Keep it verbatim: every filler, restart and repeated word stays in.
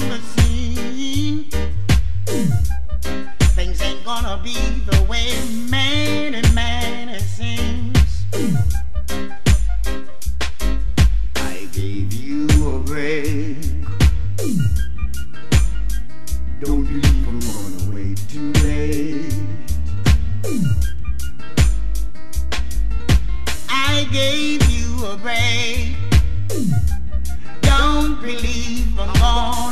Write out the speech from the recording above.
the scene. Things ain't gonna be the way man and man it seems. I gave you a break. Don't believe I'm gonna wait too late. I gave you a break. Don't believe I'm gonna